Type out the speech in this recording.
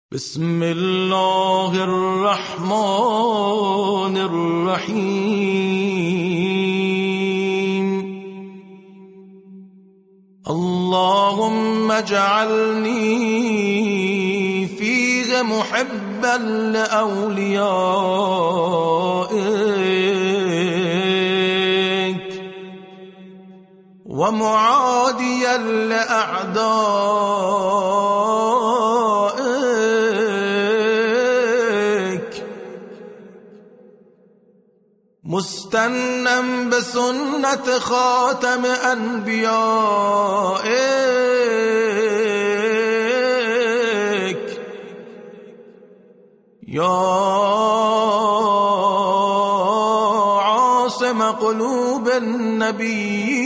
بسم الله الرحمن الرحيم. اللهم اجعلني فيه محبا لأوليائك ومعاديا لأعدائك مستنا بسنة خاتم أنبيائك يا عاصم قلوب النبيين